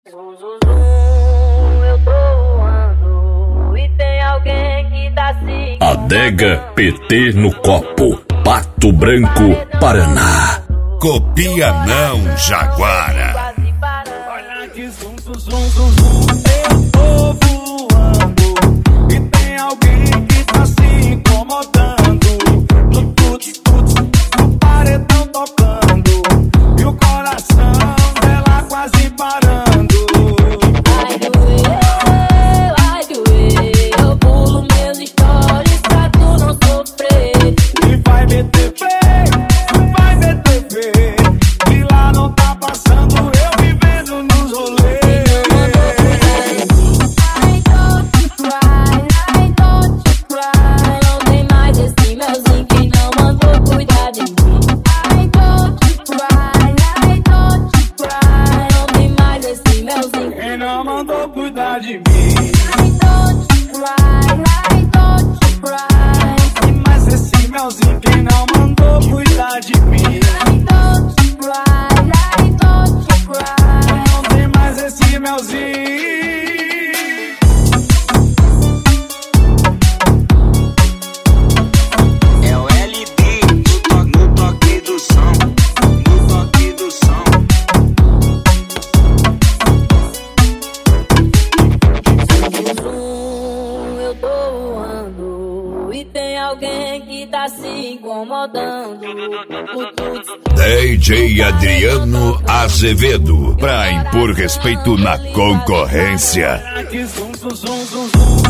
Zum, zum, zum, eu tô voando e tem alguém que tá se Adega PT no copo, Pato Branco, Paraná. Copia não, Jaguara. Olha que zum, zum, zum, zum, zum, eu tô voando e tem alguém que tá se incomodando. No tut-tut, no paredão tocando e o coração dela quase parando. Vai doer, eu pulo meus stories pra tu não sofrer. E vai meter pé, vai meter pé, e lá não tá passando eu vivendo nos rolês. I don't cry, não tem mais esse melzinho que não mandou cuidar de mim. I don't cry, não tem mais esse melzinho Quem não mandou cuidar de mim? I don't cry. E mais esse melzinho, quem não mandou cuidar de mim? I don't cry. Não tem mais esse melzinho. É o LB no toque do som, no toque do som. Eu tô voando e tem alguém que tá se incomodando. DJ Adriano Azevedo, pra impor respeito na concorrência. Que zum, zum, zum, zum, zum.